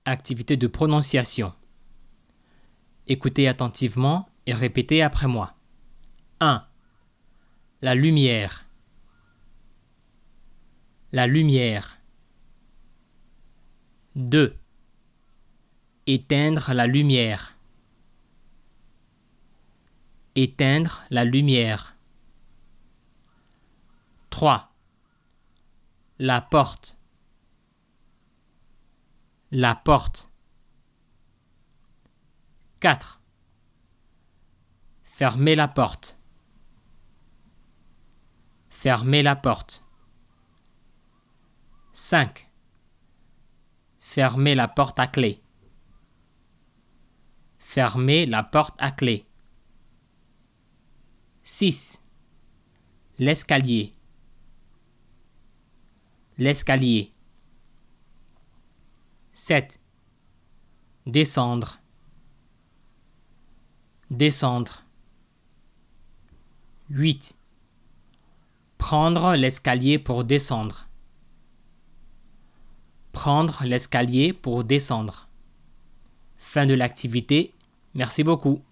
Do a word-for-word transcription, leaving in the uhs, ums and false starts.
Activité de prononciation. Écoutez attentivement et répétez après moi. un. La lumière. La lumière. deux. Éteindre la lumière. Éteindre la lumière. trois. La porte. La porte. quatre. Fermez la porte. Fermez la porte. cinq. Fermez la porte à clé. Fermez la porte à clé. six. L'escalier. L'escalier. sept. Descendre. Descendre. huit. Prendre l'escalier pour descendre. Prendre l'escalier pour descendre. Fin de l'activité. Merci beaucoup.